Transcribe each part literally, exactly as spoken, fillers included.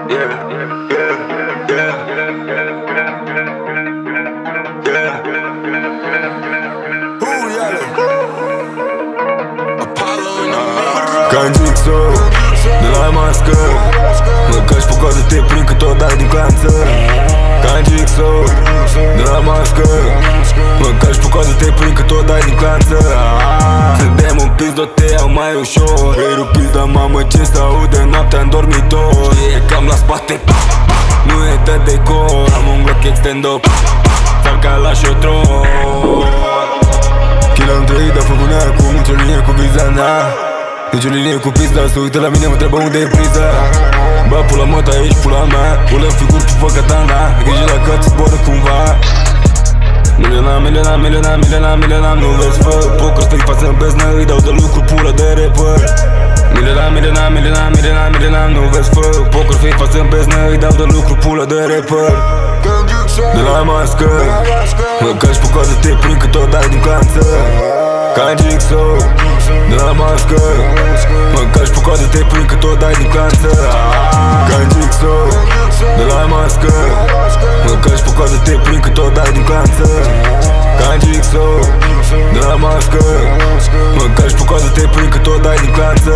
Ca în Jigsaw, de la mască, mă cași pe coadă, te prind că tot dai din clanță. Ca în Jigsaw, de la mască, mă cași pe coadă, te prind că tot dai din clanță. Să dăm un pis, do te iau mai ușor. Îi rupiți, dar mamă ce se aude noaptea în dormitor. E cam la spate, nu e de decor. Am un Glock extendo, fac ca la șotron. Kill am trăit, dar făcut acum nicio linie cu viza, na. Nici o linie cu pizda, se uită la mine, mă întreabă unde e priza. Bă, pula mă, ta ești pula mea. Pulăm figuri pe făcătana, grijă la că ți zboară cumva. Milena, milena, milena, milena, milena, nu vezi fă poker, stai față în beznă, îi dau de lucru pulă de rapper. Milena, milena, milena, milena, milena, nu vezi fă poker, stai față în beznă, îi dau de lucru pulă de rapper. De la mască, mă cași pe coadă, te prind că tot dai din clanță. Ca în Jigsaw, de la mască, mă cași pe coadă, te prind că tot dai din clanță. Ca în Jigsaw, de la mască, mă cași pe coadă, te prind că tot dai din clanță. Ca în Jigsaw, de la mască, mă cași pe coadă, te prind că tot dai din clanță.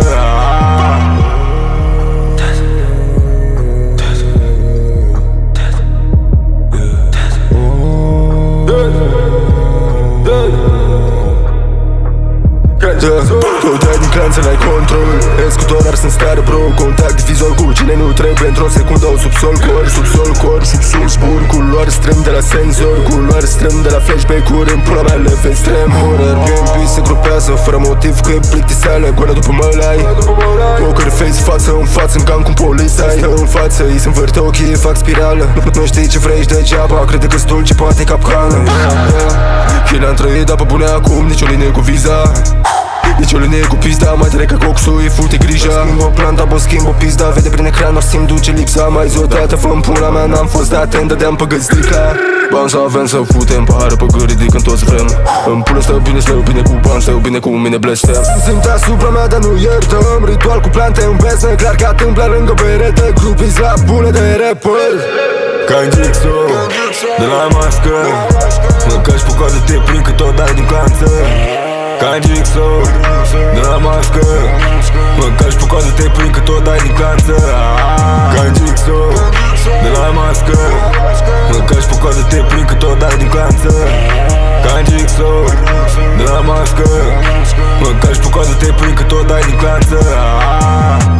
Tot dai din clanță, n-ai control. Escutorar sunt stare, bro. Contact difizor cu cine nu trebuie. Într-o secundă o subsol, cor, subsol, cor, subsol, spur. Culoare strâm de la senzor, culoare strâm de la flashback-uri. În pula mea leve extrem horror. B and B se grupează fără motiv că e plictiseală. Goală după mălai, poker face față în față, în gang cu poliția. Stă în față, îi se învârte ochii, fac spirală. Nu știi ce vrei, ești degeaba. Crede că-s dulce, poate capcană. Kill am trăit, dar pe bune acum nici o linie cu viza. Nici o linie cu pizda, mai tare ca coxul, îi fute grija. Schimb o planta, bo schimb o pizda. Vede prin ecran, or simt duce lipsa. Mai zi odată, fă-mi pula mea, n-am fost atent. Dădeam pe găți strica. Bani să avem, să putem pahară pe gâri, ridicând toți vrem. În pulă stau bine, stau bine cu bani, stau bine cu mine blestem. Sunt asupra mea, dar nu iertăm. Ritual cu plante în beznă, clar că întâmplă lângă perete. Grupiți la bune de rapper. Ca în Jigsaw, de la mască, mă cași pe coadă, te prind că tot dai din clanță. Ca în Jigsaw, de la mască, mă cași pe coadă, te prind că tot dai din clanță. Ca în Jigsaw, de la mască, mă cași pe coadă, te prind că tot dai din clanță. Ca în Jigsaw, de la mască, mă cași pe coadă, te prind că tot dai din clanță.